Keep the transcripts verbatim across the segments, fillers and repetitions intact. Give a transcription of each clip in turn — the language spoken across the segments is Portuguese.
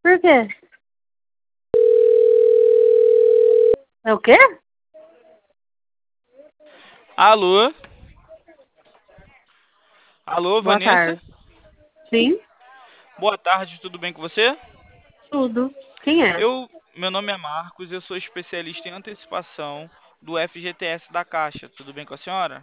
Por quê? É o quê? Alô? Alô, Boa Vanessa? tarde. Sim, Boa tarde, tudo bem com você? tudo. Quem é? Eu, meu nome é Marcos, eu sou especialista em antecipação do F G T S da Caixa. Tudo bem com a senhora?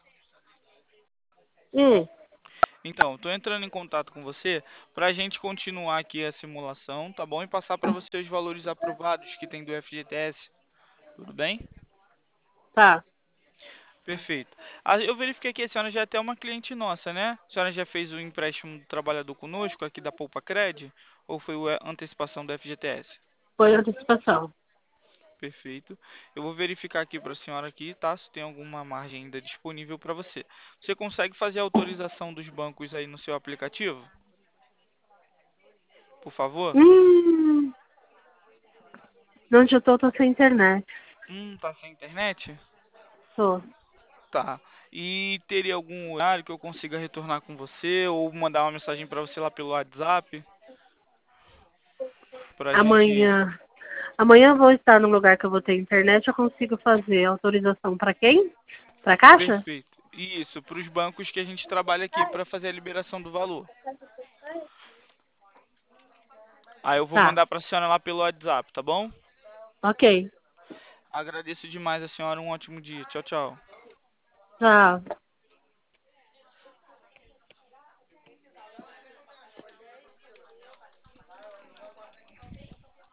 Hum, Então, estou entrando em contato com você para a gente continuar aqui a simulação, tá bom? E passar para você os valores aprovados que tem do F G T S. Tudo bem? tá. Perfeito. Ah, eu verifiquei que a senhora já é até uma cliente nossa, né? A senhora já fez o empréstimo do trabalhador conosco aqui da Poupa Cred? Ou foi a antecipação do F G T S? Foi antecipação. Perfeito. Eu vou verificar aqui para a senhora aqui, tá? Se tem alguma margem ainda disponível para você. Você consegue fazer a autorização dos bancos aí no seu aplicativo? Por favor? Hum, onde eu tô, tô sem internet. Hum, tá sem internet? Tô. Tá. E teria algum horário que eu consiga retornar com você ou mandar uma mensagem para você lá pelo WhatsApp pra gente. Amanhã. Amanhã eu vou estar num lugar que eu vou ter internet. Eu consigo fazer autorização pra quem? Pra caixa? Perfeito. Isso, para os bancos que a gente trabalha aqui para fazer a liberação do valor. Aí eu vou Tá. mandar para a senhora lá pelo WhatsApp, tá bom? Ok. Agradeço demais a senhora, um ótimo dia. Tchau, tchau. Tchau.